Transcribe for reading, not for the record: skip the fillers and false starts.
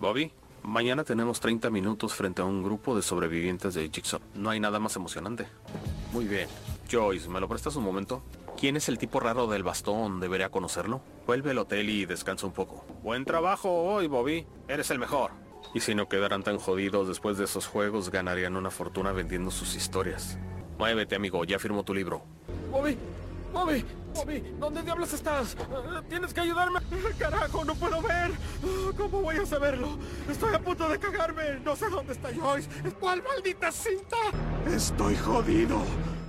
Bobby, mañana tenemos 30 minutos frente a un grupo de sobrevivientes de Jigsaw. No hay nada más emocionante. Muy bien. Joyce, ¿me lo prestas un momento? ¿Quién es el tipo raro del bastón? ¿Debería conocerlo? Vuelve al hotel y descansa un poco. Buen trabajo hoy, Bobby. Eres el mejor. Y si no quedaran tan jodidos después de esos juegos, ganarían una fortuna vendiendo sus historias. Muévete, amigo. Ya firmó tu libro. Bobby, Bobby, Bobby, ¿dónde diablos estás? Tienes que ayudarme. Carajo, no puedo ver. ¿Cómo voy a saberlo? Estoy a punto de cagarme. No sé dónde está Joyce. ¿Cuál maldita cinta? Estoy jodido.